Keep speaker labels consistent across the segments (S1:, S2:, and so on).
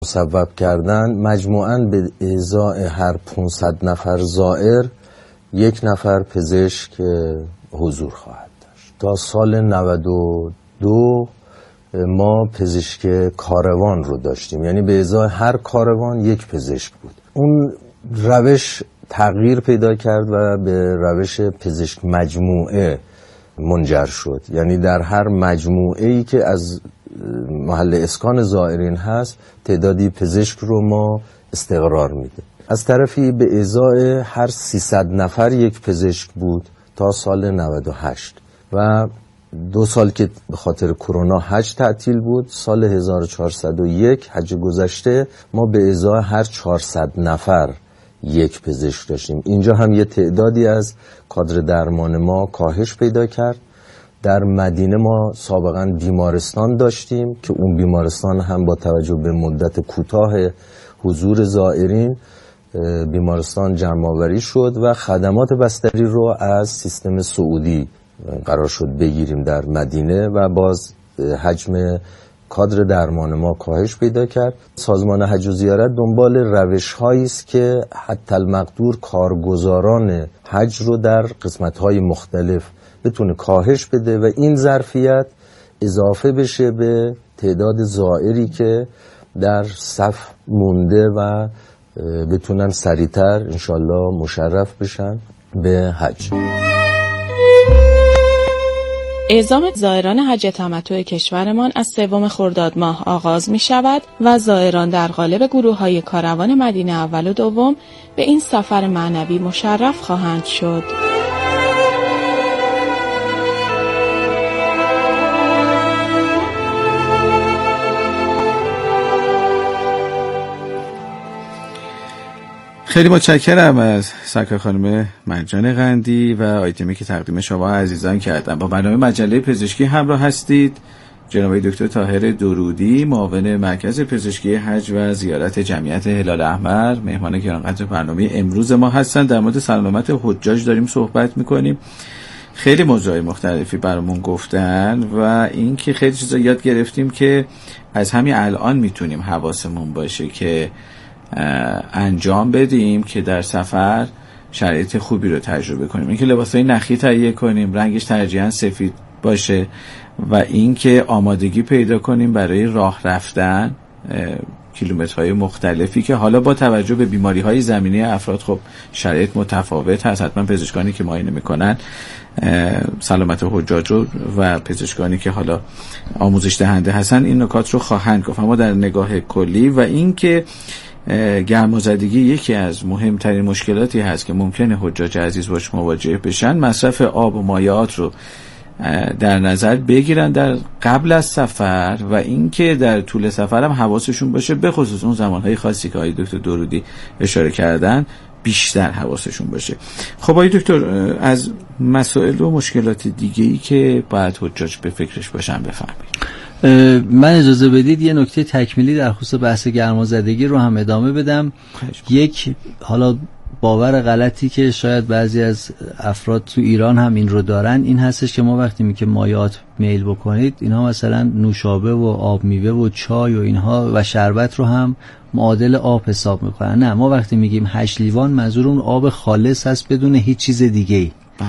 S1: مصوب کردن، مجموعاً به ازای هر 500 نفر زائر 1 نفر پزشک حضور خواهد داشت. تا سال 92 ما پزشک کاروان رو داشتیم، یعنی به ازای هر کاروان 1 پزشک بود. اون روش تغییر پیدا کرد و به روش پزشک مجموعه منجر شد، یعنی در هر مجموعه‌ای که از محل اسکان زائرین هست تعدادی پزشک رو ما استقرار میده. از طرفی به ازای هر 300 نفر 1 پزشک بود تا سال 98 و 2 سال که به خاطر کرونا حج تعطیل بود. سال 1401 حج گذشته ما به ازای هر 400 نفر 1 پزشک داشتیم. اینجا هم یه تعدادی از کادر درمان ما کاهش پیدا کرد. در مدینه ما سابقا بیمارستان داشتیم که اون بیمارستان هم با توجه به مدت کوتاه حضور زائرین بیمارستان جمع‌آوری شد و خدمات بستری رو از سیستم سعودی قرار شد بگیریم در مدینه و باز حجم کادر درمان ما کاهش پیدا کرد. سازمان حج و زیارت دنبال روش‌هایی است که حتی المقدور کارگزاران حج رو در قسمت‌های مختلف بتونه کاهش بده و این ظرفیت اضافه بشه به تعداد زائری که در صف مونده و بتونن سریعتر انشالله مشرف بشن به حج.
S2: اعزام زائران حج تمتع کشورمان از 3 خرداد ماه آغاز می شود و زائران در قالب گروه‌های کاروان مدینه اول و دوم به این سفر معنوی مشرف خواهند شد.
S3: خیلی متشکرم از سرکار خانم مرجان قندی و آیتمی که تقدیم شما عزیزان کردم. با برنامه مجله پزشکی همراه هستید. جناب دکتر طاهر درودی، معاون مرکز پزشکی حج و زیارت جمعیت هلال احمر، مهمان گرانقدر برنامه امروز ما هستند. در مورد سلامت حجاج داریم صحبت میکنیم. خیلی موضوعات مختلفی برامون گفتن و این که خیلی چیزا یاد گرفتیم که از همین الان میتونیم حواسمون باشه که انجام بدیم که در سفر شرایط خوبی رو تجربه کنیم. اینکه لباسای نخی تهیه کنیم، رنگش ترجیحاً سفید باشه و اینکه آمادگی پیدا کنیم برای راه رفتن کیلومترهای مختلفی که حالا با توجه به بیماری‌های زمینی افراد خب شرایط متفاوت هست. حتما پزشکانی که معاینه میکنن سلامت حجاج رو و پزشکانی که حالا آموزش دهنده هستن این نکات رو خواهند گفت. اما در نگاه کلی و اینکه گرمازدگی یکی از مهمترین مشکلاتی هست که ممکنه حجاج عزیز باش مواجه بشن، مصرف آب و مایعات رو در نظر بگیرن در قبل از سفر و اینکه در طول سفر هم حواسشون باشه، به خصوص اون زمانهای خاصی که آقای دکتر درودی اشاره کردن بیشتر حواسشون باشه. خب آقای دکتر، از مسائل و مشکلات دیگه‌ای که باید حجاج به فکرش باشن بفرمایید.
S4: من اجازه بدید یه نکته تکمیلی در خصوص بحث گرمازدگی رو هم ادامه بدم. یک حالا باور غلطی که شاید بعضی از افراد تو ایران هم این رو دارن این هستش که ما وقتی میگه مایعات میل بکنید اینها مثلا نوشابه و آب میوه و چای و اینها و شربت رو هم معادل آب حساب میکنن. نه، ما وقتی میگیم 8 لیوان منظور اون آب خالص هست بدون هیچ چیز دیگه‌ای.
S3: بله.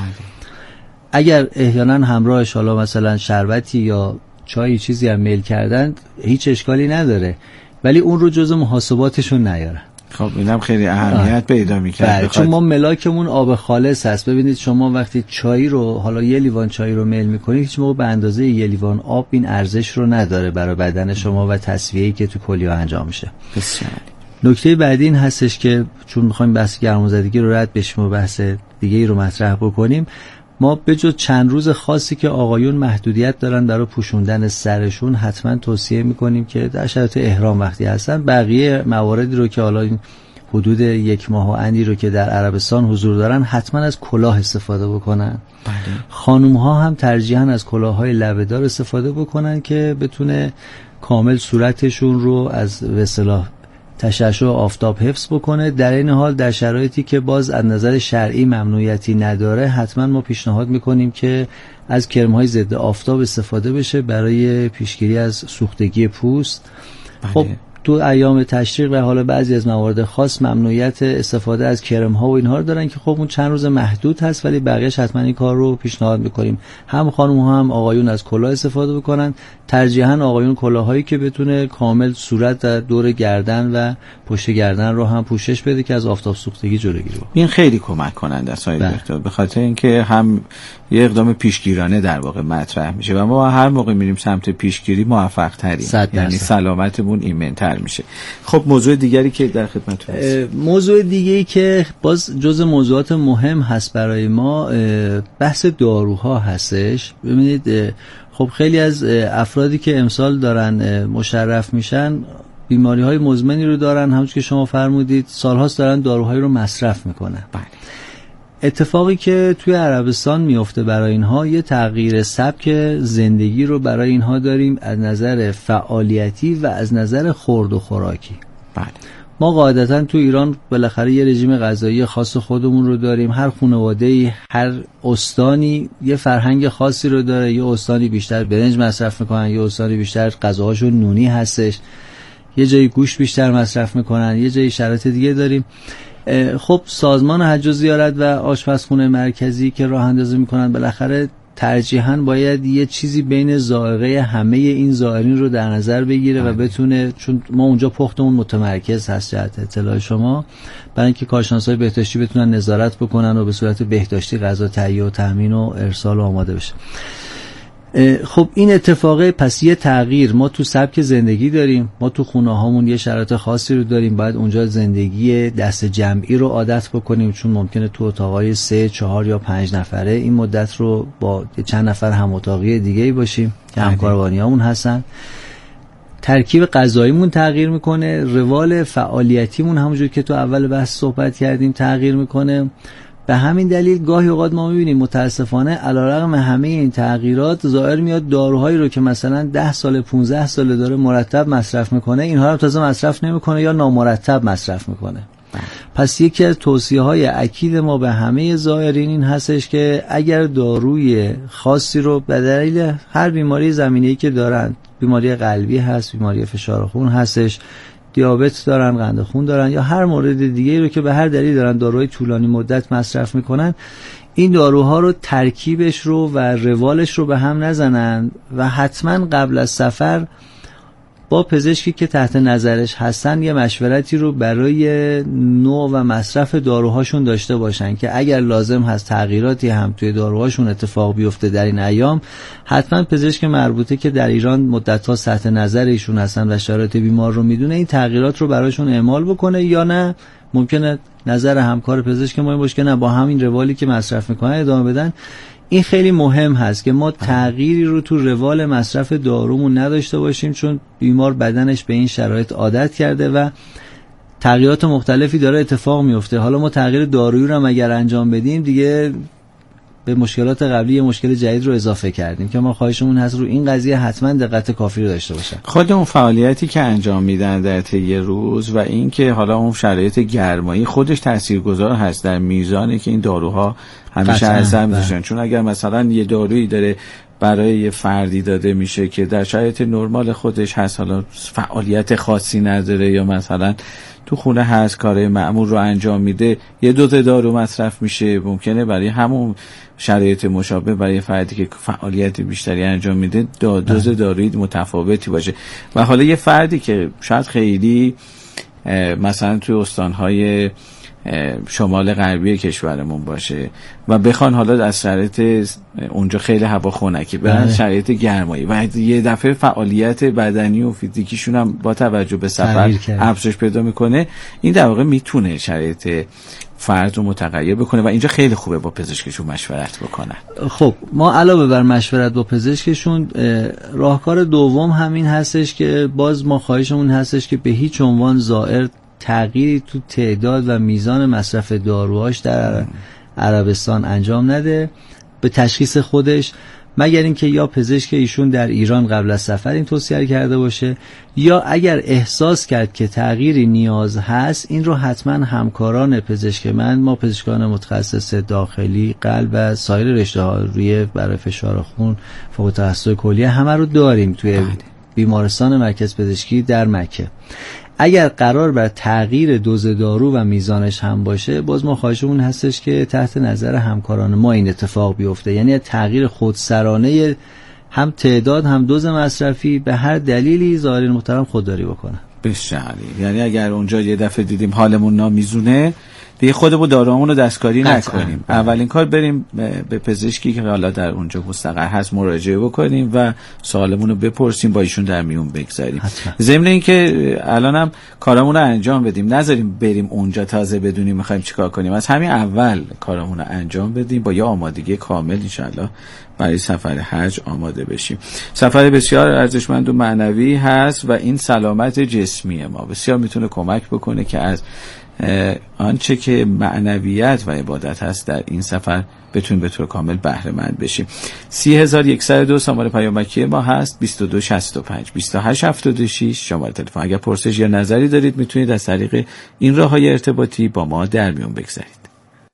S4: اگر احیانا همراهش حالا مثلا شربتی یا چای چیزی هم میل کردن هیچ اشکالی نداره، ولی اون رو جزء محاسباتشون نیارن.
S3: خب اینم خیلی اهمیت پیدا می‌کنه
S4: چون ما ملاکمون آب خالص هست. ببینید شما وقتی چای رو حالا 1 لیوان چای رو میل میکنید هیچ موقع به اندازه 1 لیوان آب این ارزش رو نداره برای بدن شما و تصفیه‌ای که تو کلیه انجام میشه.
S3: بسیار.
S4: نکته بعدی این هستش که چون می‌خوایم بحث گرمازدگی رو رد بشیم و بحث دیگه‌ای رو مطرح بکنیم، ما به جز چند روز خاصی که آقایون محدودیت دارن برای پوشوندن سرشون حتما توصیه میکنیم که در شرایط احرام وقتی هستن بقیه مواردی رو که حالا این حدود 1 ماه و اندی رو که در عربستان حضور دارن حتما از کلاه استفاده بکنن.
S3: بله.
S4: خانوم ها هم ترجیحاً از کلاه‌های لبه‌دار استفاده بکنن که بتونه کامل صورتشون رو از به اصطلاح تشعشع آفتاب حفظ بکنه. در این حال در شرایطی که باز از نظر شرعی ممنوعیتی نداره حتما ما پیشنهاد میکنیم که از کرم‌های ضد آفتاب استفاده بشه برای پیشگیری از سوختگی پوست.
S3: بله.
S4: خب تو ایام تشریق و حالا بعضی از موارد خاص ممنوعیت استفاده از کرم ها و اینها رو دارن که خب اون چند روز محدود هست، ولی بقیه‌اش حتما این کار رو پیشنهاد می‌کنیم. هم خانم ها هم آقایون از کلاه استفاده بکنن، ترجیحاً آقایون کلاهایی که بتونه کامل صورت و دور گردن و پشت گردن رو هم پوشش بده که از آفتاب سوختگی جلوگیری کنه.
S3: این خیلی کمک کننده است دکتر، به خاطر اینکه هم یه اقدام پیشگیرانه در واقع مطرح میشه و ما هر موقع میریم سمت پیشگیری موفق تریم، یعنی سلامتمون ایمن‌تر میشه. خب موضوع دیگری که در خدمتتون هست،
S4: موضوع دیگه‌ای که باز جزء موضوعات مهم هست برای ما بحث داروها هستش. ببینید خب خیلی از افرادی که امسال دارن مشرف میشن بیماری‌های مزمنی رو دارن، همونطور که شما فرمودید سال‌هاست دارن داروهایی رو مصرف میکنن.
S3: بله.
S4: اتفاقی که توی عربستان میفته برای اینها، یه تغییر سبک زندگی رو برای اینها داریم از نظر فعالیتی و از نظر خورد و خوراکی.
S3: بله.
S4: ما قاعدتا تو ایران بالاخره یه رژیم غذایی خاص خودمون رو داریم. هر خانواده‌ای، هر استانی یه فرهنگ خاصی رو داره. یه استانی بیشتر برنج مصرف میکنن، یه استانی بیشتر غذاهاشون نونی هستش، یه جایی گوشت بیشتر مصرف میکنن، یه جایی شرایط دیگه داریم. خب سازمان حج و زیارت و آشپزخونه مرکزی که راه اندازی میکنن بالاخره ترجیحاً باید یه چیزی بین ذائقه همه این زائرین رو در نظر بگیره و بتونه، چون ما اونجا پختمون متمرکز هست جهت اطلاع شما، برای اینکه کارشناسای بهداشتی بتونن نظارت بکنن و به صورت بهداشتی غذا تهیه و تامین و ارسال و آماده بشه. خب این اتفاقه، پس یه تغییر ما تو سبک زندگی داریم. ما تو خونه هامون یه شرایط خاصی رو داریم، باید اونجا زندگی دست جمعی رو عادت بکنیم، چون ممکنه تو اتاقای 3، 4 یا 5 نفره این مدت رو با چند نفر هم اتاقی دیگه‌ای باشیم که همکاروانیامون هستن. ترکیب غذاییمون تغییر میکنه، روال فعالیتیمون همونجور که تو اول بحث صحبت کردیم تغییر میکنه. به همین دلیل گاهی اوقات ما می‌بینیم متاسفانه علیرغم همه این تغییرات زائر میاد داروهایی رو که مثلا 10 سال 15 سال داره مرتب مصرف میکنه، اینها رو تازه مصرف نمیکنه یا نامرتب مصرف میکنه. پس یکی از توصیه‌های اکید ما به همه زائرین این هستش که اگر داروی خاصی رو به دلیل هر بیماری زمینه‌ای که دارن، بیماری قلبی هست، بیماری فشار خون هستش، دیابت دارن، قند خون دارن یا هر مورد دیگه رو که به هر دلیل دارن داروهای طولانی مدت مصرف میکنن، این داروها رو ترکیبش رو و روالش رو به هم نزنن و حتما قبل از سفر با پزشکی که تحت نظرش هستن یه مشورتی رو برای نوع و مصرف داروهاشون داشته باشن که اگر لازم هست تغییراتی هم توی داروهاشون اتفاق بیفته در این ایام، حتما پزشک مربوطه که در ایران مدت‌ها تحت نظر ایشون هستن و شرایط بیمار رو میدونه این تغییرات رو براشون اعمال بکنه، یا نه ممکنه نظر همکار پزشک ما این باشه که نه با همین روالی که مصرف میکنن ادامه بدن. این خیلی مهم هست که ما تغییری رو تو روال مصرف دارومون نداشته باشیم، چون بیمار بدنش به این شرایط عادت کرده و تغییرات مختلفی داره اتفاق میفته. حالا ما تغییر دارویی رو هم اگر انجام بدیم دیگه به مشکلات قبلی یه مشکل جدید رو اضافه کردیم که ما خواهشمون هست رو این قضیه حتما دقت کافی رو داشته باشن.
S3: خود اون فعالیتی که انجام میدن در طی روز و این که حالا اون شرایط گرمایی خودش تاثیرگذار هست در میزانی که این داروها همیشه ارزان میشن. چون اگر مثلا یه دارویی داره برای یه فردی داده میشه که در شرایط نرمال خودش هست، حالا فعالیت خاصی نداره یا مثلا تو خونه هست کارهای معمول رو انجام میده، یه دوز دارو مصرف میشه، ممکنه برای همون شرایط مشابه برای فردی که فعالیت بیشتری انجام میده دوز دارویی متفاوتی باشه. و حالا یه فردی که شاید خیلی مثلا توی استانهای شمال غربی کشورمون باشه و بخوان حالا از شرایط اونجا خیلی هوا خنکی برن شرایط گرمایی و یه دفعه فعالیت بدنی و فیزیکیشون هم با توجه به سفر افزایش پیدا میکنه، این در واقع میتونه شرایط فرد رو متغیر بکنه و اینجا خیلی خوبه با پزشکشون مشورت بکنن.
S4: خب ما علاوه بر مشورت با پزشکشون، راهکار دوم همین هستش که باز ما خواهشمون هستش که به هیچ عنوان زائر تغییری تو تعداد و میزان مصرف داروهاش در عربستان انجام نده به تشخیص خودش، مگر اینکه یا پزشک ایشون در ایران قبل از سفر این توصیه کرده باشه یا اگر احساس کرد که تغییری نیاز هست این رو حتما همکاران پزشک ما پزشکان متخصص داخلی قلب و سایر رشته‌ها روی برای فشار خون فوق تخصص کلیه همه رو داریم توی بیمارستان مرکز پزشکی در مکه. اگر قرار بر تغییر دوز دارو و میزانش هم باشه، باز ما خواهشمون هستش که تحت نظر همکاران ما این اتفاق بیفته، یعنی تغییر خودسرانه هم تعداد هم دوز مصرفی به هر دلیلی زائرین محترم خودداری بکنه.
S3: بسیار. یعنی اگر اونجا یه دفعه دیدیم حالمون نامیزونه، دیگه خودمون داروامون رو دستکاری نکنیم. اولین کار بریم به پزشکی که حالا در اونجا مستقر هست مراجعه بکنیم و سوالمون رو بپرسیم، با ایشون در میون بگذاریم. ضمن اینکه الانم کارامون رو انجام بدیم، نذاریم بریم اونجا تازه بدونیم می‌خوایم چیکار کنیم. از همین اول کارامون رو انجام بدیم، با یه آمادگی کامل انشالله برای سفر حج آماده بشیم. سفر بسیار ارزشمند و معنوی هست و این سلامت جسمی ما بسیار میتونه کمک بکنه که از آنچه که معنویت و عبادت هست در این سفر بتونیم به طور کامل بهره مند بشیم. 30102 شماره پیامکی ما هست، 2265 2876 شماره تلفن. اگر پرسش یا نظری دارید میتونید از طریق این راههای ارتباطی با ما در میون بگذارید.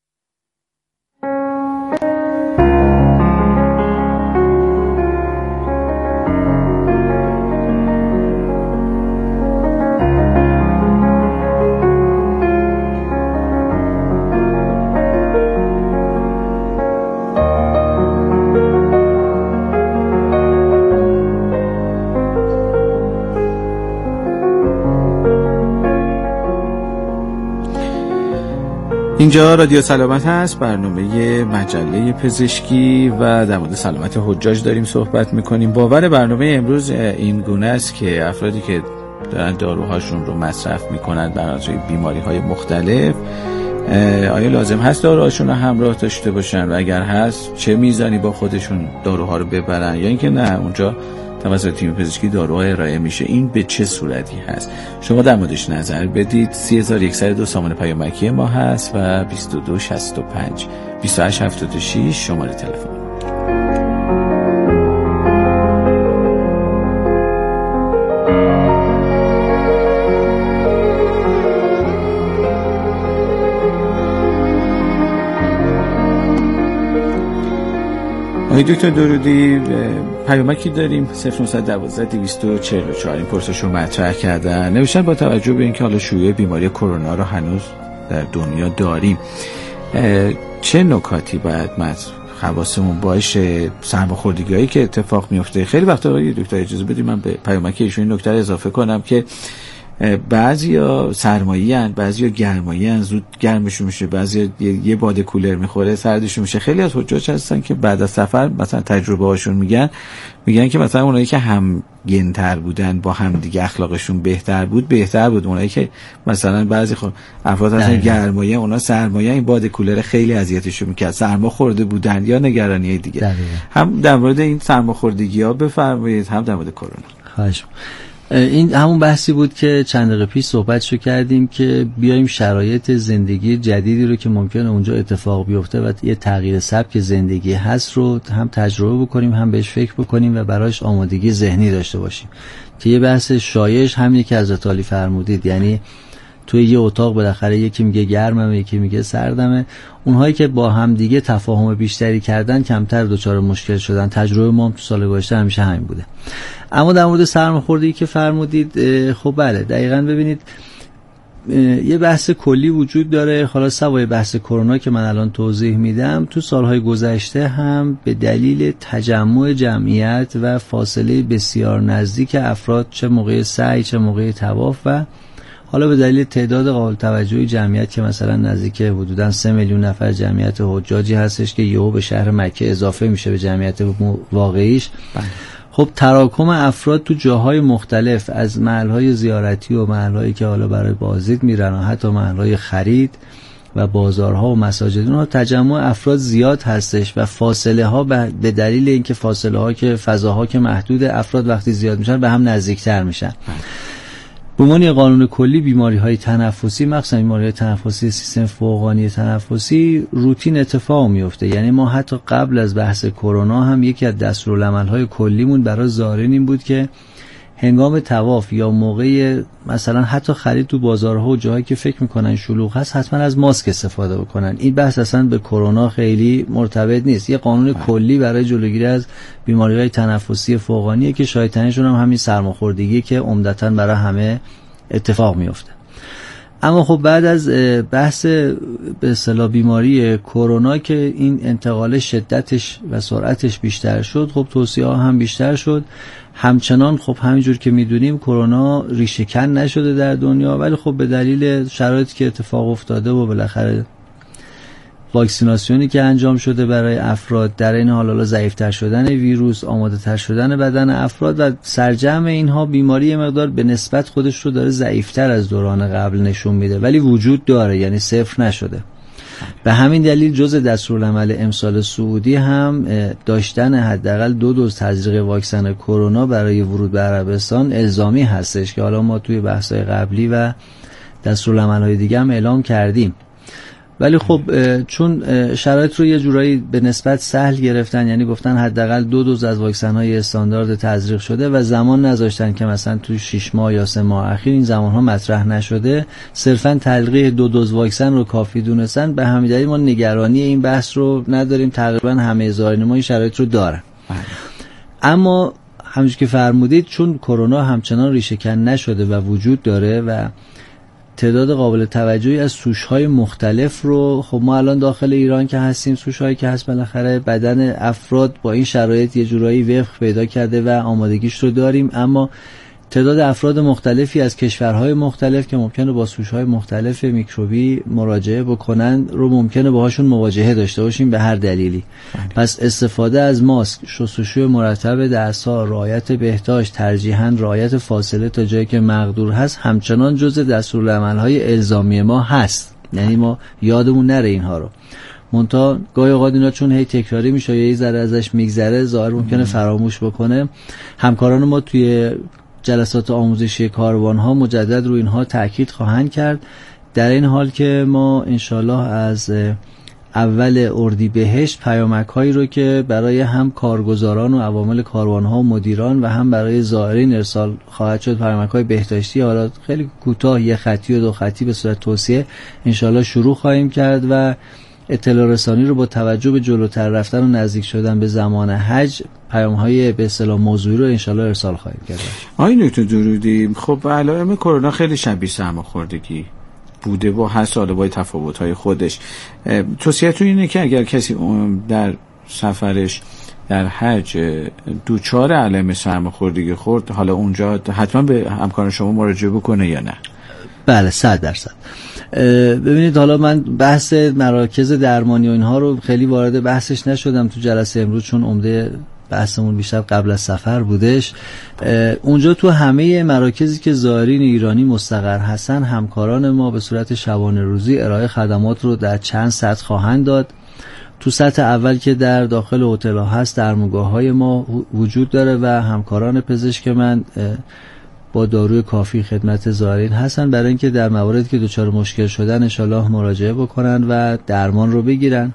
S3: اینجا رادیو سلامت هست، برنامه مجله پزشکی و در مورد سلامت حجاج داریم صحبت میکنیم. باور برنامه امروز این گونه است که افرادی که دارن داروهاشون رو مصرف میکنن برای بیماری های مختلف، آیا لازم هست داروهاشون رو همراه داشته باشن و اگر هست چه میزانی با خودشون داروها رو ببرن، یا اینکه نه اونجا توسط تیم پزشکی داروها ارائه میشه، این به چه صورتی هست؟ شما در موردش نظر بدید. 30102 سامانه پیامکی ما هست و 2265 2876 شماره تلفن. دکتر درودی، پیامکی داریم 0912 244 این پرسش رو مطرح کردن. نوشتن با توجه به اینکه حالا شیوع بیماری کرونا رو هنوز در دنیا داریم، چه نکاتی باید حواسمون باشه؟ سرماخوردگی‌هایی که اتفاق میفته خیلی وقتا. دکتر اجازه بدید من به پیامک ایشون این نکته اضافه کنم که بعضیا سرمایی ان، بعضیا گرمایی ان، زود گرمشون میشه، بعضیا یه باد کولر میخوره سردشون میشه. خیلی از حجاج هستن که بعد از سفر مثلا تجربه هاشون میگن که مثلا اونایی که هم گنتر بودن با هم دیگه اخلاقشون بهتر بود. اونایی که مثلا بعضی افراد هستن گرمایی، اونا سرمایی، این باد کولر خیلی اذیتشون میکرد، سرما خورده بودن یا نگرانی دیگه. هم در مورد این سرماخوردگی‌ها بفرمایید، هم در مورد کرونا.
S4: خواهش. این همون بحثی بود که چند دقیقه پیش صحبتشو کردیم که بیایم شرایط زندگی جدیدی رو که ممکنه اونجا اتفاق بیفته و یه تغییر سبک زندگی هست رو هم تجربه بکنیم، هم بهش فکر بکنیم و براش آمادگی ذهنی داشته باشیم. که یه بحث شایش همینه که حضرت علی فرمودید، یعنی توی یه اتاق بالاخره یکی میگه گرمه، یکی میگه سردمه. اونهایی که با هم دیگه تفاهم بیشتری کردن کمتر دچار مشکل شدن. تجربه ما تو سال گذشته همیشه همین بوده. اما در مورد سرماخوردگی که فرمودید، خب بله دقیقاً ببینید یه بحث کلی وجود داره. حالا سوای بحث کرونا که من الان توضیح میدم، تو سالهای گذشته هم به دلیل تجمع جمعیت و فاصله بسیار نزدیک افراد، چه موقع سعی چه موقع طواف، و حالا به دلیل تعداد قابل توجهی جمعیت که مثلا نزدیک حدوداً 3 میلیون نفر جمعیت حجاجی هستش که یهو به شهر مکه اضافه میشه به جمعیت واقعیش. خب تراکم افراد تو جاهای مختلف، از محلهای زیارتی و محلهایی که حالا برای بازدید میرن و حتی محلهای خرید و بازارها و مساجد، اونها تجمع افراد زیاد هستش و فاصله ها به دلیل اینکه فاصله ها که فضاها که محدود، افراد وقتی زیاد میشن به هم نزدیکتر میشن. به عنوان قانون کلی بیماری‌های تنفسی، مخصوصا بیماری‌های تنفسی سیستم فوقانی تنفسی، روتین اتفاق میفته. یعنی ما حتی قبل از بحث کرونا هم یکی از دستورالعمل‌های کلیمون برای زائرین این بود که هنگام طواف یا موقع مثلا حتی خرید تو بازارها و جاهایی که فکر میکنن شلوغ هست حتما از ماسک استفاده بکنن. این بحث اصلا به کرونا خیلی مرتبط نیست. یه قانون کلی برای جلوگیری از بیماری‌های تنفسی فوقانیه که شایع‌ترینشون هم همین سرماخوردگی که عمدتاً برای همه اتفاق میفته. اما خب بعد از بحث به اصطلاح بیماری کرونا که این انتقال شدتش و سرعتش بیشتر شد، خب توصیه ها هم بیشتر شد. همچنان خب همینجور که میدونیم کرونا ریشه کن نشده در دنیا، ولی خب به دلیل شرایطی که اتفاق افتاده و بالاخره واکسیناسیونی که انجام شده برای افراد، در این حال ضعیف‌تر شدن ویروس، آماده‌تر شدن بدن افراد و سرجم اینها، بیماری مقدار به نسبت خودش رو داره ضعیف‌تر از دوران قبل نشون میده، ولی وجود داره، یعنی صفر نشده. به همین دلیل جزء دستورالعمل امسال سعودی هم داشتن حداقل 2 دوز تزریق واکسن کرونا برای ورود به عربستان الزامی هستش که حالا ما توی بحث‌های قبلی و دستورالعمل‌های دیگه هم اعلام کردیم. ولی خب چون شرایط رو یه جورایی به نسبت سهل گرفتن، یعنی گفتن حداقل 2 دوز از واکسن‌های استاندارد تزریق شده و زمان نذاشتن که مثلا تو 6 ماه یا 3 ماه اخیر این زمان‌ها مطرح نشده، صرفاً تلقیح 2 دوز واکسن رو کافی دونستن. به همین دلیل ما نگرانی این بحث رو نداریم، تقریباً همه زائرین ما این شرایط رو دارن. اما همونجوری که فرمودید، چون کرونا همچنان ریشه کن نشده و وجود داره و تعداد قابل توجهی از سوش‌های مختلف رو، خب ما الان داخل ایران که هستیم، سوش‌هایی که هست بالاخره بدن افراد با این شرایط یه جورایی وفق پیدا کرده و آمادگیش رو داریم، اما تعداد افراد مختلفی از کشورهای مختلف که ممکنه با سوش‌های مختلف میکروبی مراجعه بکنن رو ممکنه باهاشون مواجهه داشته باشیم به هر دلیلی. پس استفاده از ماسک، شستشوی مرتب دست‌ها، رعایت بهداشت، ترجیحاً رعایت فاصله تا جایی که مقدور هست همچنان جزء دستورالعمل‌های الزامی ما هست. یعنی ما یادمون نره اینها رو. منتها گاهی اوقات اینا چون هی تکراری میشه یا یه ذره ازش میگذره، ظاهر ممکنه فراموش بکنه. همکاران ما توی جلسات آموزشی کاروان‌ها مجدد رو اینها تاکید خواهند کرد، در این حال که ما انشالله از اول اردیبهشت پیامک‌هایی رو که برای هم کارگزاران و عوامل کاروان‌ها و مدیران و هم برای زائرین ارسال خواهد شد، پیامک‌های بهداشتی، حالا خیلی کوتاه، 1 خطی و 2 خطی به صورت توصیه انشالله شروع خواهیم کرد و اطلاع رسانی رو با توجه به جلوتر رفتن و نزدیک شدن به زمان حج، پیام‌های به اصطلاح موضوعی رو انشالله ارسال خواهیم کرد.
S3: آقای دکتر درودی، خب علائم کرونا خیلی شبیه سرماخوردگی بوده و هست، حالا با تفاوت‌های خودش. توصیه‌تون اینه که اگر کسی در سفرش در حج دوچار علائم سرماخوردگی خورد، حالا اونجا حتما به همکاران شما مراجعه بکنه یا نه؟
S4: بله 100%. ببینید، حالا من بحث مراکز درمانی و اینها رو خیلی وارد بحثش نشدم تو جلسه امروز، چون عمده بحثمون بیشتر قبل از سفر بودش. اونجا تو همه مراکزی که زائرین ایرانی مستقر هستن، همکاران ما به صورت شبانه روزی ارائه خدمات رو در چند سطح خواهند داد. تو سطح اول که در داخل هتل هست، درمانگاه‌های ما وجود داره و همکاران پزشک من با داروی کافی خدمت زائرین هستن برای اینکه در مواردی که دچار مشکل شدن انشالله مراجعه بکنن و درمان رو بگیرن.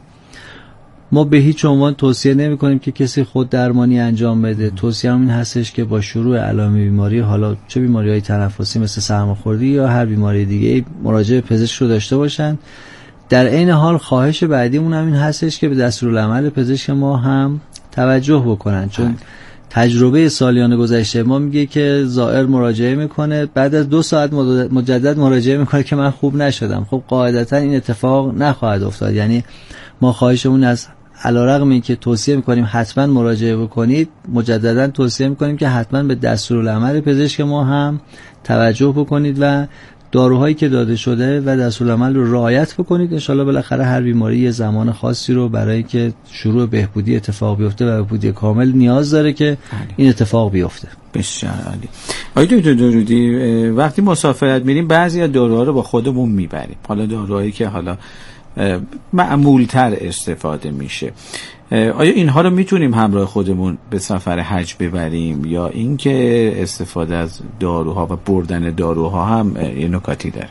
S4: ما به هیچ عنوان توصیه نمی کنیم که کسی خود درمانی انجام بده. توصیه هم این هستش که با شروع علائم بیماری، حالا چه بیماری‌های تنفسی مثل سرماخوردگی یا هر بیماری دیگه، مراجعه پزشک رو داشته باشن. در عین حال خواهش بعدیمون هم این هستش که به دستورالعمل پزشک ما هم توجه بکنن، چون تجربه سالیان گذشته ما میگه که زائر مراجعه میکنه، بعد از 2 ساعت مجدد مراجعه میکنه که من خوب نشدم. خب قاعدتا این اتفاق نخواهد افتاد. یعنی ما خواهشمون از علیرغم اینکه توصیه میکنیم حتما مراجعه بکنید، مجددا توصیه میکنیم که حتما به دستورالعمل پزشک ما هم توجه بکنید و داروهایی که داده شده و دستورالعمل رو رعایت بکنید. انشالله بالاخره هر بیماری یه زمان خاصی رو برای که شروع بهبودی اتفاق بیفته و بهبودی کامل نیاز داره که این اتفاق بیفته.
S3: بسیار عالی. آقای دکتر درودی، وقتی مسافرت میریم بعضی از داروها رو با خودمون میبریم، حالا داروهایی که حالا معمول‌تر استفاده میشه، آیا اینها رو میتونیم همراه خودمون به سفر حج ببریم یا اینکه استفاده از داروها و بردن داروها هم یه نکاتی داره؟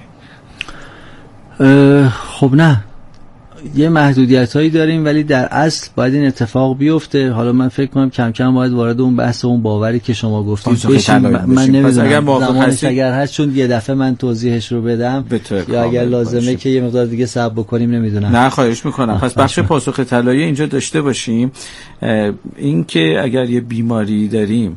S4: خب نه، یه محدودیتایی داریم، ولی در اصل باید این اتفاق بیفته. حالا من فکر کنم کم کم باید وارد اون بحث اون باوری که شما گفتید بشیم. من نمیدونم زمانش اگر هست، چون یه دفعه من توضیحش رو بدم یا اگر لازمه که یه مقدار دیگه صبر بکنیم، نمیدونم.
S3: نه خواهش میکنم. پس بخش پاسخ طلایی اینجا داشته باشیم. این که اگر یه بیماری داریم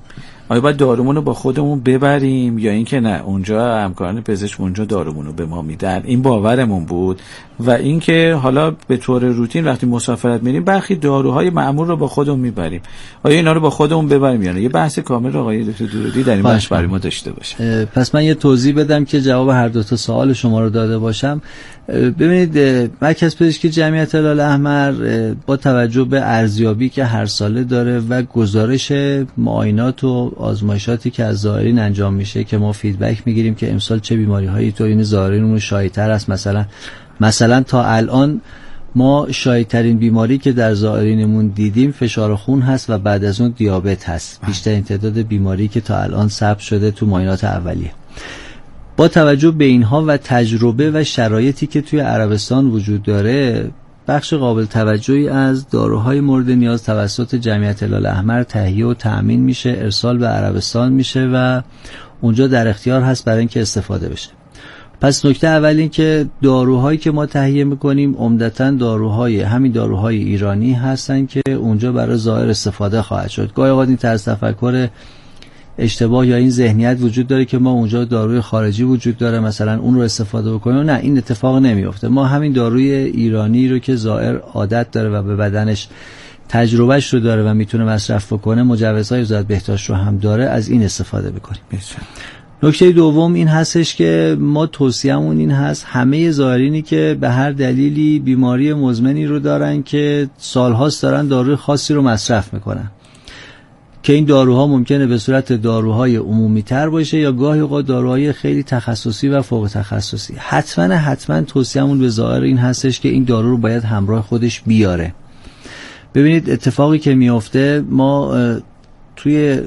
S3: آیا باید دارومون رو با خودمون ببریم یا اینکه نه اونجا همکاران پزشک اونجا دارومون رو به ما میدن؟ این باورمون بود. و اینکه حالا به طور روتین وقتی مسافرت میریم برخی داروهای معمول رو با خودمون میبریم، آیا اینا رو با خودمون ببریم یا نه؟ یه بحث کامل آقای دکتر درودی در این بحث برای ما داشته باشه.
S4: پس من یه توضیح بدم که جواب هر دو تا سوال شما رو داده باشم. ببینید مرکز پزشکی جمعیت هلال احمر با توجه به ارزیابی که هر ساله داره و گزارش معاینات و آزمایشاتی که از زائرین انجام میشه که ما فیدبک میگیریم که امسال چه بیماری‌هایی تو این زائرینمون شایع‌تر است. مثلا تا الان ما شایع‌ترین بیماری که در زائرینمون دیدیم فشار خون هست و بعد از اون دیابت هست. بیشترین تعداد بیماری که تا الان ثبت شده تو معاینات اولیه. با توجه به اینها و تجربه و شرایطی که توی عربستان وجود داره، بخش قابل توجهی از داروهای مورد نیاز توسط جمعیت هلال احمر تهیه و تأمین میشه، ارسال به عربستان میشه و اونجا در اختیار هست برای اینکه استفاده بشه. پس نکته اول این که داروهایی که ما تهیه میکنیم عمدتاً همین داروهای ایرانی هستن که اونجا برای زائر استفاده خواهد شد. گاهی اوقات این طرز تفکر اشتباه یا این ذهنیت وجود داره که ما اونجا داروی خارجی وجود داره مثلا اون رو استفاده بکنیم. نه، این اتفاق نمیفته. ما همین داروی ایرانی رو که زائر عادت داره و به بدنش تجربهش رو داره و میتونه مصرف بکنه، مجوزهای وزارت بهداشت رو هم داره، از این استفاده بکنیم. نکته دوم این هستش که ما توصیه‌مون این هست همه زائرینی که به هر دلیلی بیماری مزمنی رو دارن که سالهاست دارن داروی خاصی رو مصرف میکنن که این داروها ممکنه به صورت داروهای عمومی تر باشه یا گاهی اوقات داروهای خیلی تخصصی و فوق تخصصی، حتما توصیه‌مون به زائر این هستش که این دارو رو باید همراه خودش بیاره. ببینید اتفاقی که میفته، ما توی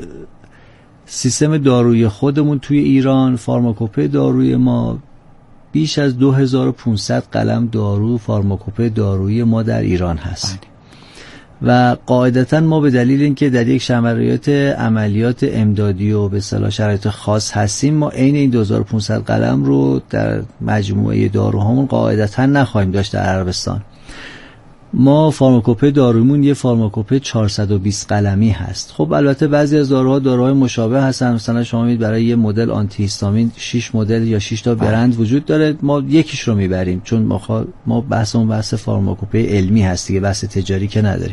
S4: سیستم دارویی خودمون توی ایران فارماکوپه دارویی ما بیش از 2500 قلم دارو فارماکوپه دارویی ما در ایران هست و قاعدتا ما به دلیل اینکه در یک شرایط عملیات امدادی و به اصطلاح شرایط خاص هستیم، ما عین این 2500 قلم رو در مجموعه داروهامون قاعدتا نخواهیم داشت در عربستان. ما فارماکوپه دارویمون یه فارماکوپه 420 قلمی هست. خب البته بعضی از داروهای مشابه هستن، مثلا شما می‌بینید برای یه مدل آنتی هیستامین 6 مدل یا 6 تا برند وجود داره، ما یکیش رو میبریم چون ما بحث فارماکوپه علمی هست دیگه، بحث تجاری که نداریم.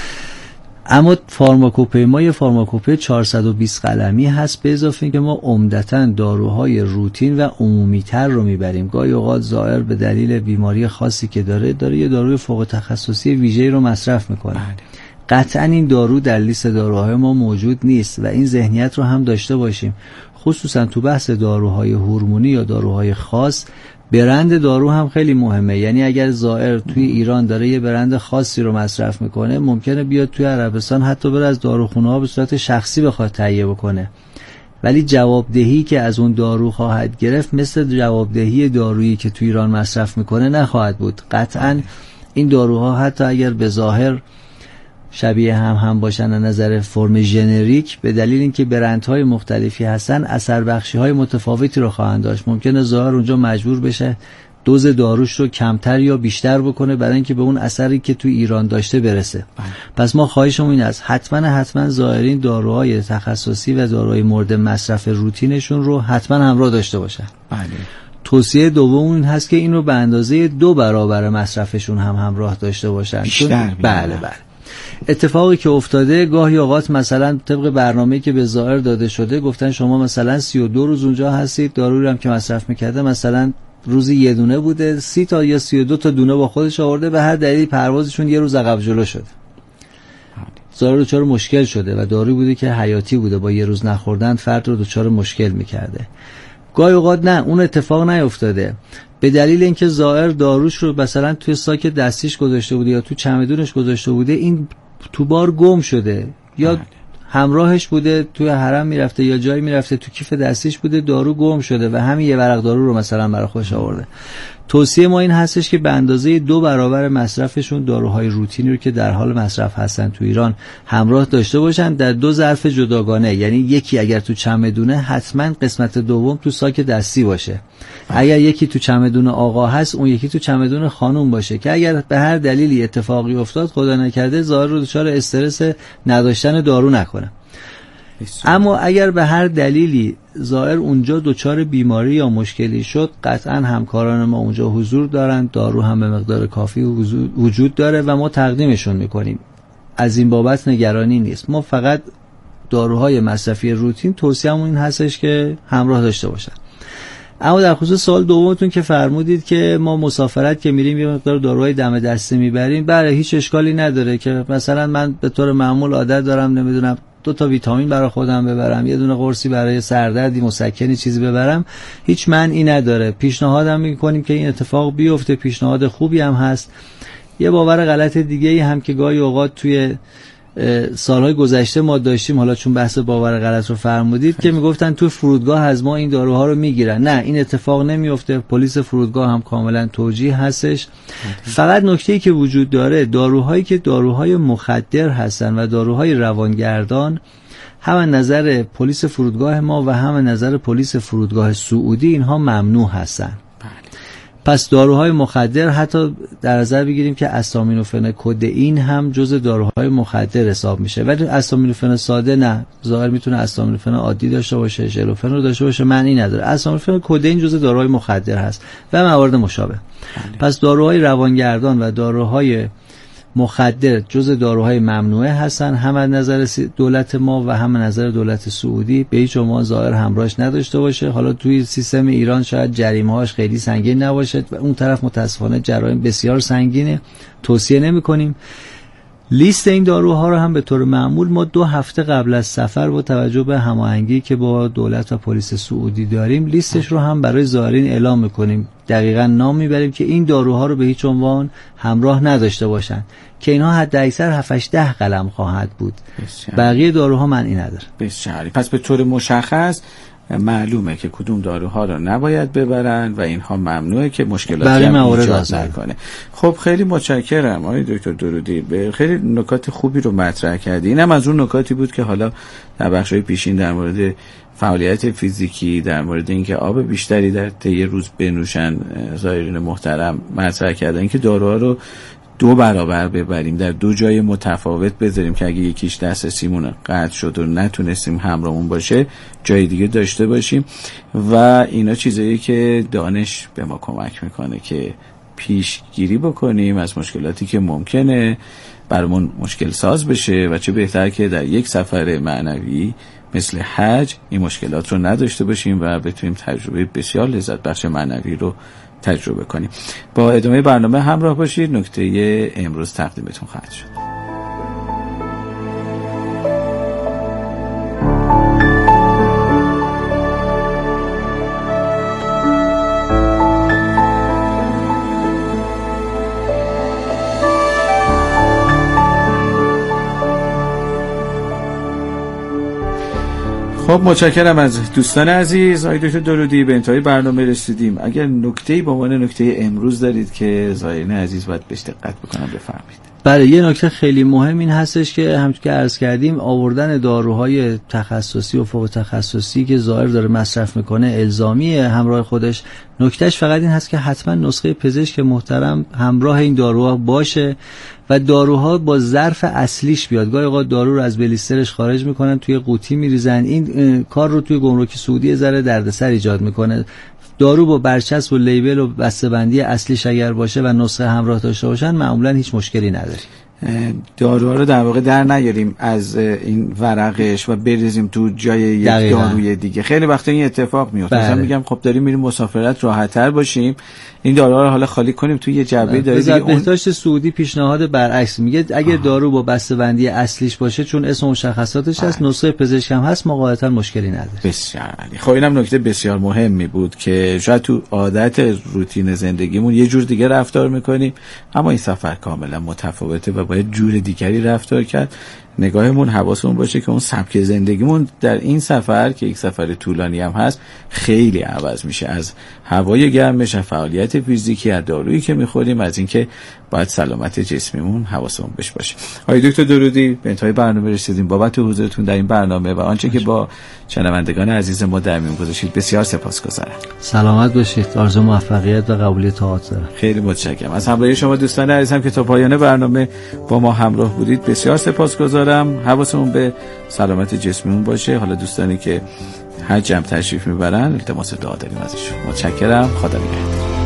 S4: اما فارماکوپه ما یه فارماکوپه 420 قلمی هست، به اضافه اینکه ما عمدتاً داروهای روتین و عمومی تر رو میبریم. گاهی اوقات زائر به دلیل بیماری خاصی که داره یه داروی فوق تخصصی ویژه‌ای رو مصرف میکنه. قطعاً این دارو در لیست داروهای ما موجود نیست و این ذهنیت رو هم داشته باشیم، خصوصاً تو بحث داروهای هورمونی یا داروهای خاص. برند دارو هم خیلی مهمه، یعنی اگر زائر توی ایران داره یه برند خاصی رو مصرف میکنه، ممکنه بیاد توی عربستان حتی بره از داروخونه ها به صورت شخصی بخواد تهیه بکنه، ولی جوابدهی که از اون دارو خواهد گرفت مثل جوابدهی دارویی که توی ایران مصرف میکنه نخواهد بود. قطعاً این داروها حتی اگر به ظاهر شبیه هم باشن از نظر فرم ژنریک، به دلیل اینکه برندهای مختلفی هستن اثر بخشی‌های متفاوتی رو خواهند داشت. ممکنه زائر اونجا مجبور بشه دوز داروش رو کمتر یا بیشتر بکنه برای اینکه به اون اثری که تو ایران داشته برسه. پس ما خواهشمون این است حتما زائرین داروهای تخصصی و داروهای مورد مصرف روتینشون رو حتما همراه داشته باشن. توصیه دوم این هست که این رو به اندازه 2 برابر مصرفشون هم همراه داشته باشن. بله. اتفاقی که افتاده گاهی اوقات مثلا طبق برنامه‌ای که به زائر داده شده گفتن شما مثلا 32 روز اونجا هستید، دارویی هم که مصرف می‌کرده مثلا روزی یه دونه بوده، 30 تا یا 32 تا دونه با خودش آورده، به هر دلیل پروازشون یه روز عقب جلو شده. زائر دچار مشکل شده و دارویی بوده که حیاتی بوده، با یه روز نخوردن فرد رو دچار مشکل می‌کرده. گاهی اوقات نه، اون اتفاق نیفتاده، به دلیل اینکه زائر داروش رو مثلا توی ساک دستیش گذاشته بوده یا تو چمدونش گذاشته بوده، این تو بار گم شده یا همراهش بوده، توی حرم میرفته یا جایی میرفته تو کیف دستیش بوده، دارو گم شده و همین یه ورق دارو رو مثلا برای خودش آورده. توصیه ما این هستش که به اندازه 2 برابر مصرفشون داروهای روتینی رو که در حال مصرف هستن تو ایران همراه داشته باشن در 2 ظرف جداگانه، یعنی یکی اگر تو چمدونه حتما قسمت دوم تو ساک دستی باشه، اگر یکی تو چمدون آقا هست اون یکی تو چمدون خانم باشه که اگر به هر دلیلی اتفاقی افتاد خدا نکرده زائر رو دچار استرس نداشتن دارو نکنه. اما اگر به هر دلیلی زائر اونجا دچار بیماری یا مشکلی شد، قطعا همکاران ما اونجا حضور دارند، دارو هم به مقدار کافی وجود داره و ما تقدیمشون میکنیم. از این بابت نگرانی نیست. ما فقط داروهای مصرفی روتین توصیه‌مون این هستش که همراه داشته باشن. اما در خصوص سوال دومتون که فرمودید که ما مسافرت که میریم یه مقدار داروهای دم دسته میبریم، بله هیچ اشکالی نداره که مثلا من به طور معمول عادت دارم نمیدونم 2 ویتامین برای خودم ببرم، یه دونه قرصی برای سردردی مسکنی چیزی ببرم، هیچ معنی نداره. پیشنهادم میکنیم که این اتفاق بیفته، پیشنهاد خوبی هم هست. یه باور غلط دیگه ای هم که گاهی اوقات توی سالهای گذشته ما داشتیم، حالا چون بحث باور غلط رو فرمودید، که میگفتن تو فرودگاه از ما این داروها رو میگیرن. نه، این اتفاق نمیفته. پلیس فرودگاه هم کاملا توجیه هستش. فقط نکته‌ای که وجود داره، داروهایی که داروهای مخدر هستن و داروهای روانگردان، هم از نظر پلیس فرودگاه ما و هم از نظر پلیس فرودگاه سعودی اینها ممنوع هستن. پس داروهای مخدر حتی در نظر بگیریم که استامینوفن کدئین هم جزء داروهای مخدر حساب میشه، ولی استامینوفن ساده نه. ظاهر میتونه استامینوفن عادی داشته باشه، ژلوفن رو داشته باشه، معنی نداره. استامینوفن کدئین جزء داروهای مخدر هست و موارد مشابه. پس داروهای روانگردان و داروهای مخدر جزء داروهای ممنوعه هستن، هم از نظر دولت ما و هم از نظر دولت سعودی. به هیچ عنوان ظاهر همراهش نداشته باشه. حالا توی سیستم ایران شاید جریمه‌هاش خیلی سنگین نباشه و اون طرف متاسفانه جرایم بسیار سنگینه، توصیه نمی‌کنیم. لیست این داروها رو هم به طور معمول ما 2 هفته قبل از سفر با توجه به هماهنگی که با دولت و پلیس سعودی داریم، لیستش رو هم برای زائرین اعلام میکنیم. دقیقاً نام میبریم که این داروها رو به هیچ عنوان همراه نداشته باشن، که اینها حد اکثر 7-8 قلم خواهد بود. بقیه داروها معنی نداره.
S3: بسیاری. پس به طور مشخص معلومه که کدوم داروها رو نباید ببرن و اینها ممنوعه که مشکلاتی هم ایجاد نکنه. خب خیلی متشکرم آقای دکتر درودی، به خیلی نکات خوبی رو مطرح کردی. اینم از اون نکاتی بود که حالا در بخش‌های پیشین در مورد فعالیت فیزیکی، در مورد اینکه آب بیشتری در طی روز بنوشن زائرین محترم مطرح کردن که داروها رو 2 برابر ببریم، در 2 جای متفاوت بذاریم که اگه یکیش دسترسیمون قطع شد و نتونستیم همراهمون باشه جای دیگه داشته باشیم. و اینا چیزایی که دانش به ما کمک میکنه که پیشگیری بکنیم از مشکلاتی که ممکنه برامون مشکل ساز بشه، و چه بهتر که در یک سفر معنوی مثل حج این مشکلات رو نداشته باشیم و بتونیم تجربه بسیار لذت بخش معنوی رو تجربه کنیم. با ادامه برنامه همراه باشید. نکته امروز تقدیمتون خواهد شد. خب متشکرم از دوستان عزیز. آقای دکتر درودی، به انتهای برنامه رسیدیم. اگر نکته‌ای به عنوان نکته امروز دارید که زائرین عزیز باید بهش دقت بکنن بفرمایید.
S4: بله، یه نکته خیلی مهم این هستش که همونطور که عرض کردیم آوردن داروهای تخصصی و فوق تخصصی که زائر داره مصرف میکنه الزامی همراه خودش. نکتهش فقط این هست که حتما نسخه پزشک محترم همراه این داروها باشه و داروها با ظرف اصلیش بیاد. گاهی اوقات دارو رو از بلیسترش خارج میکنن، توی قوطی میریزن. این کار رو توی گمرک سعودی ذره دردسر ایجاد میکنه. دارو با برچسب و لیبل و بسته‌بندی اصلیش اگر باشه و نسخه همراه داشته باشن معمولا هیچ مشکلی نداره.
S3: داروها رو در واقع در نیاریم از این ورقش و بریزیم تو جای یک داروی دیگه. خیلی وقتا این اتفاق میفته. مثلا میگم خب داریم میریم مسافرت راحت‌تر باشیم، این داروها رو حالا خالی کنیم توی یه جعبه داره دیگه.
S4: بهداشت سعودی پیشنهاد برعکس میگه اگه دارو با بسته‌بندی اصلیش باشه، چون اسم و مشخصاتش هست، نسخه پزشک هم هست، قاعدتاً مشکلی نداره.
S3: بسیار عالی. خب اینم نکته بسیار مهمی بود که شاید تو عادت روتین زندگیمون یه جور دیگه رفتار میکنیم، اما این سفر کاملا متفاوته و باید جور دیگری رفتار کرد. نگاهمون حواسمون باشه که اون سبک زندگیمون در این سفر که یک سفر طولانی هم هست خیلی عوض میشه، از هوای گرمش، از فعالیت فیزیکی، از دارویی که میخوریم، از اینکه باید سلامت جسمیمون حواسمون بهش باشه. آقای دکتر درودی، به انتهای برنامه رسیدیم. بابت حضورتون در این برنامه و آنچه که با شنوندگان عزیز ما در میون گذاشتید بسیار سپاسگزارم.
S4: سلامت باشید. آرزو موفقیت و قبولی طاعات دارم.
S3: خیلی متشکرم. از همراهی شما دوستان عزیزم که تا پایان برنامه با ما همراه بودید بسیار سپاسگزارم. امیدوارم حواسمون به سلامت جسممون باشه. حالا دوستانی که حج هم تشریف میبرن التماس دعا داریم ازشون. متشکرم. خدا نگهدار.